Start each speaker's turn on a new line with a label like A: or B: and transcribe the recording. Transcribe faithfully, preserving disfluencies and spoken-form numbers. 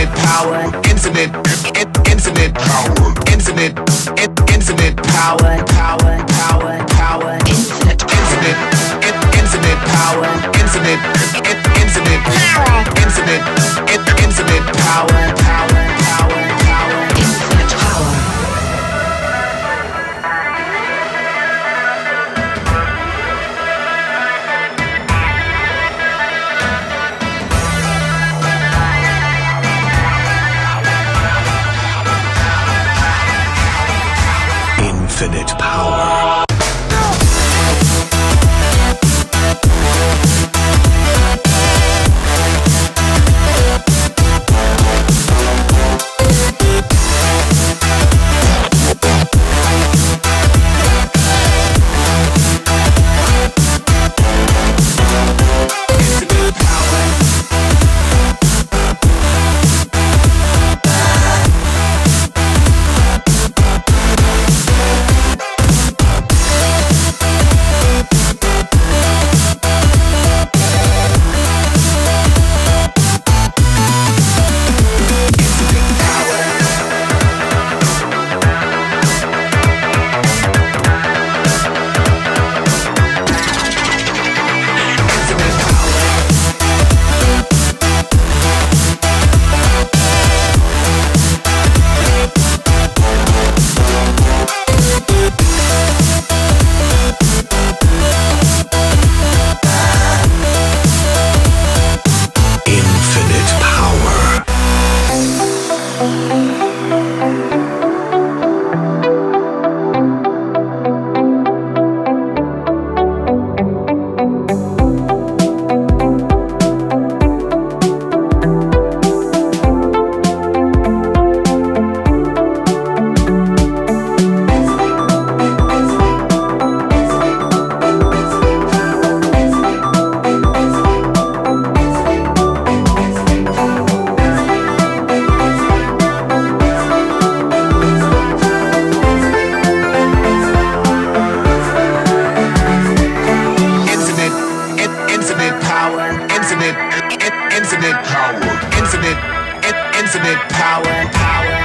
A: infinite power, infinite, in, infinite power, infinite, in, infinite power, power, power, power, infinite, infinite, in, infinite power, infinite, in, infinite power, infinite, in, infinite power, power, power, power, infinite power.
B: Infinite power. Infinite, infinite power, infinite, infinite power, power.